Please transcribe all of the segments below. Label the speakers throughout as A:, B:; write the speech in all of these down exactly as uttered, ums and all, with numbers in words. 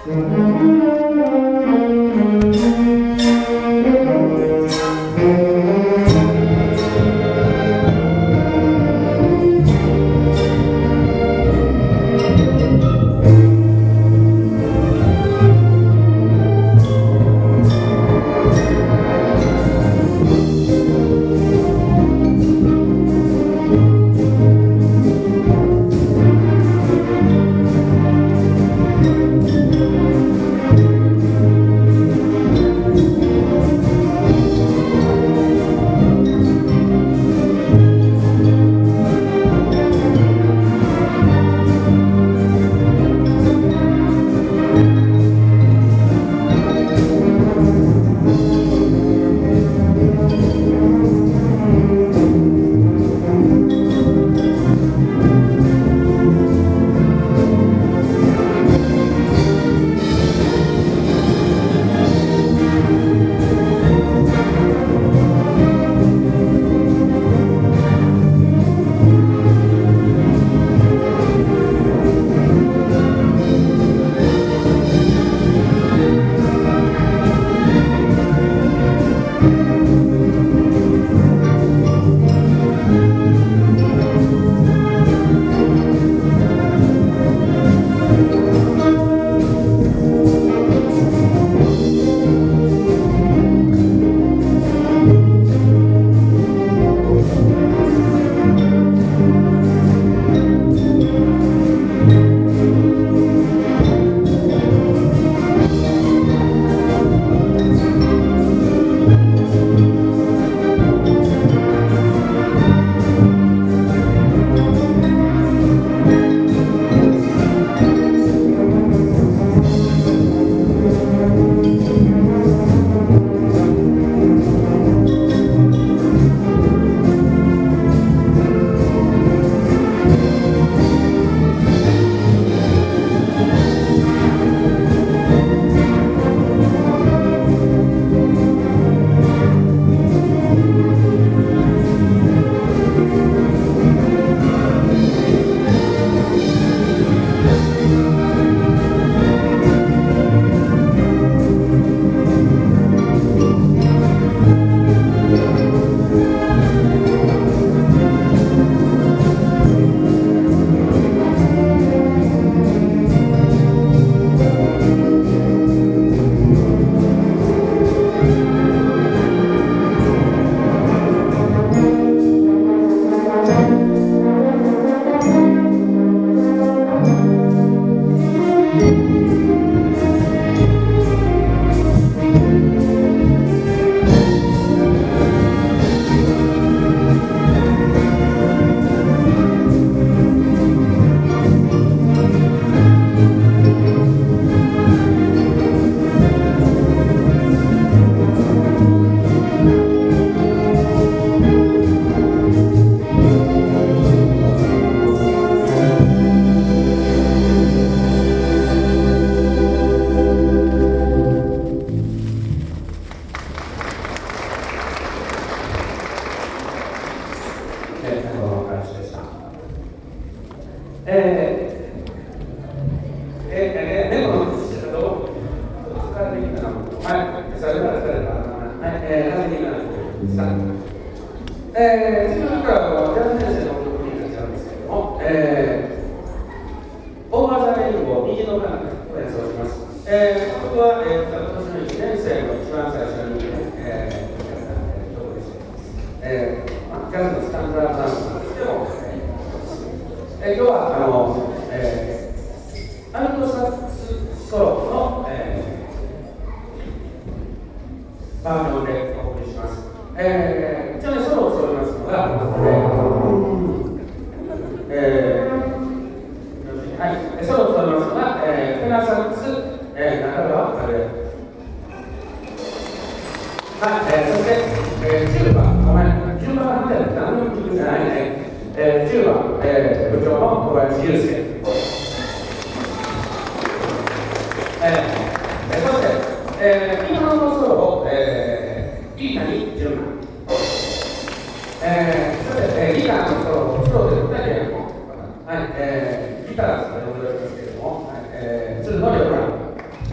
A: ギターで呼んでおりますけれども、鶴野亮さん、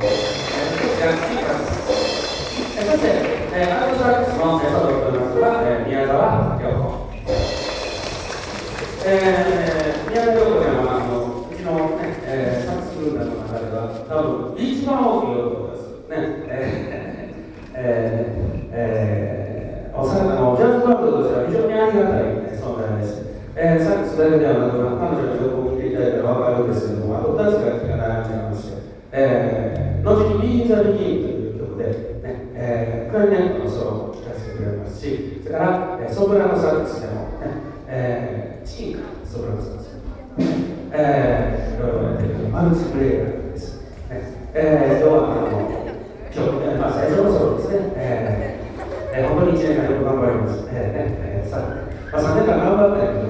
A: そして、えー、アルトサックスの、えー、ソロを踊りますのは、えー、宮沢涼子。えー、宮沢涼子ちゃんはあのうちの、ねえー、サックスグループの中では多分一番大きい男ですね。えーえーえー、おそらくあのジャズバンドとしては非常にありがたい、ね、存在です。えー、サックスだけではなく、彼女の曲を聴いていただいたら分かるんですけれども、あとふたつ楽器が並んでいまして、えー、後にビーザ・ビギンという曲で、ねえー、クラリネットのソロも聴かせてくれますし、それから、えー、ソプラノサックスでも、ねえー、チキンかソプラノサックス、えー、いろいろやってるマルチプレイヤーです。ねえー、要はあの曲、まあ、最初のソロですね。えーえー、本当にいちねんかんよく頑張ります。えーねえー、さまあ、さんねんかん頑張ったり